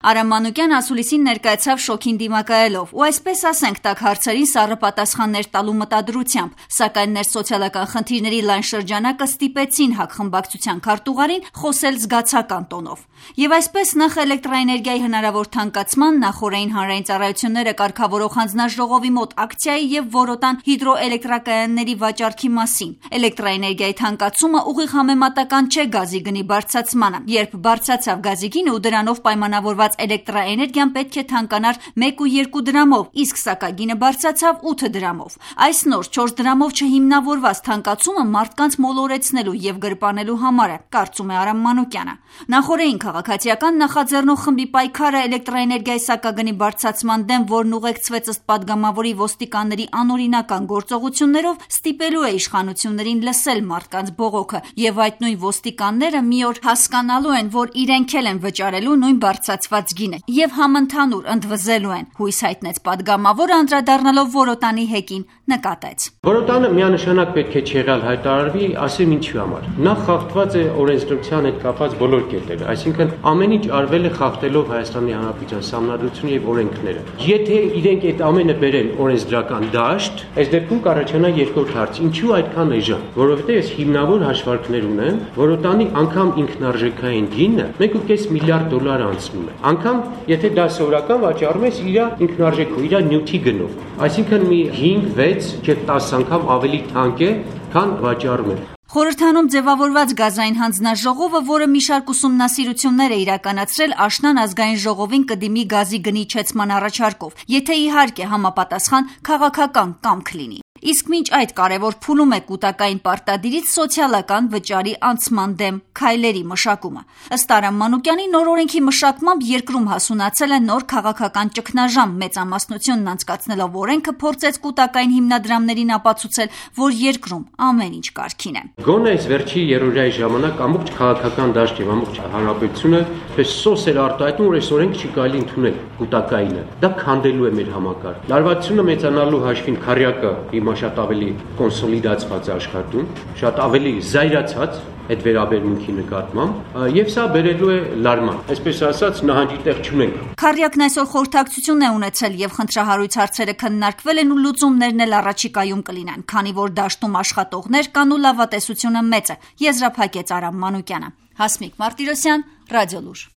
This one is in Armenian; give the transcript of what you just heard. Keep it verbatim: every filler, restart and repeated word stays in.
Արամ Մանուկյան ասուլիսին ներկայացավ շոքին դիմակայելով ու այսպես ասենք տակ հարցերին սառը պատասխաններ տալու մտադրությամբ, սակայն ներսոցիալական խնդիրների լայն շրջանակը ստիպեցին ՀԱԿ խմբակցության քարտուղարին խոսել զգացական տոնով։ Եվ այսպես նախ էլեկտրաէներգիայի հնարավոր թանկացման, նախորդային հանրային ծառայությունները կարգավորող հանձնաժողովի մոտ ակցիայի եւ որոտան հիդրոէլեկտրակայանների վաճառքի մասին։ Էլեկտրաէներգիայի թանկացումը ուղիղ համեմատական չէ գազի գնի բարձրացմանը, երբ բարձրացավ գազի գինը ու դրանով պայմանավորված էլեկտրաէներգիան պետք է թանկանար մեկ ու երկու դրամով, իսկ սակագինը բարձրացավ ութ դրամով։ Այս նոր չորս դրամով չհիմնավորված թանկացումը մարդկանց մոլորեցնելու եւ գրպանելու համար է, կարծում է Արամ Մանուկյանը։ Նախորդային քաղաքացիական նախաձեռնող խմբի պայքարը էլեկտրաէներգիայի սակագնի բարձրացման դեմ, որն ուղեկցվեց ըստ падգամավորի ոստիկանների անօրինական գործողություններով, ստիպելու է իշխանություններին լսել մարդկանց բողոքը, եւ այդ նույն ոստիկանները մի օր հասկանալու են, որ իրենք էլ են վճարելու նույն բարձրացված գինը եւ համընդհանուր ընդվզելու են, հույս հայտնեց падգամավորը, անդրադառնալով որոտանի հեքին նկատեց. Որոտանը միանշանակ պետք է չեղյալ հայտարարվի, ասեմ ինչու համար։ Նախ խախտված է օրենսդրության հետ կապված բոլոր կետերը, այսինքն ամեն ինչ արվել է խախտելով Հայաստանի Հանրապետության սահմանադրությունը եւ օրենքները։ Եթե իրենք այդ ամենը բերեն օրենսդրական դաշտ, այս դեպքում կառաջանա երկրորդ հարց. ինչու այդքան էժան, որովհետեւ ես հիմնավոր հաշվարկներ ունեմ, որոտանի անգամ ինքնարժեքային գինը մեկ ու կես միլիարդ դոլար անցնում է։ Անգամ եթե դա սովորական վաճառում ես իր ինքնարժեքով, իր նյութի գնով, այսինքն մի հինգ, վեց, չէ տասը անգամ ավելի թանկ է, քան վաճառում է։ Խորհրդանում ձևավորված գազային հանձնաժողովը, որը մի շարք ուսումնասիրություններ է իրականացրել, աշնան ազգային ժողովին կդիմի գազի գնի իջեցման առաջարկով, եթե իհարկե համապատասխան քաղաքական կամք լինի։ Իսկ մինչ այդ կարևոր փուլում է կൂട്ടակային պարտադիրից սոցիալական վճարի անցման դեմ քայլերի մշակումը։ Ըստ Արամ Մանուկյանի, նոր օրենքի մշակմամբ երկրում հասունացել է նոր քաղաքական ճգնաժամ, մեծամասնությունն անցկացնելով օրենքը փորձեց կൂട്ടակային հիմնադրամներին ապացուցել, որ երկրում ամեն ինչ կարգին է։ Գոնե այս վերջի երրորդյայի ժամանակ ամբողջ քաղաքական դաշտը եւ ամբողջ հանրապետությունը պես սոս էր արտահայտում, որ այս օրենքը չի կարելի ընդունել կൂട്ടակայինը։ Դա քանդելու է մեր համակարգը։ Լարվածությունը մեծանալու հաշվին քարյակը հիմա շատ ավելի կոնսոլիդացված է աշխատում, շատ ավելի զայրացած այդ վերաբերմունքի նկատմամբ եւ սա բերելու է լարման։ Այսպես ասած, նահանջի տեղ չունենք։ Քարյակն այսօր խորհրդակցություն է ունեցել եւ խնդրահարույց հարցերը քննարկվել են ու լուծումներն էլ առաջիկայում կլինեն, քանի որ դաշտում աշխատողներ կան ու լավատեսությունը մեծ է, եզրափակեց Արամ Մանուկյանը։ Հասմիկ Մարտիրոսյան, Ռադիոլուր։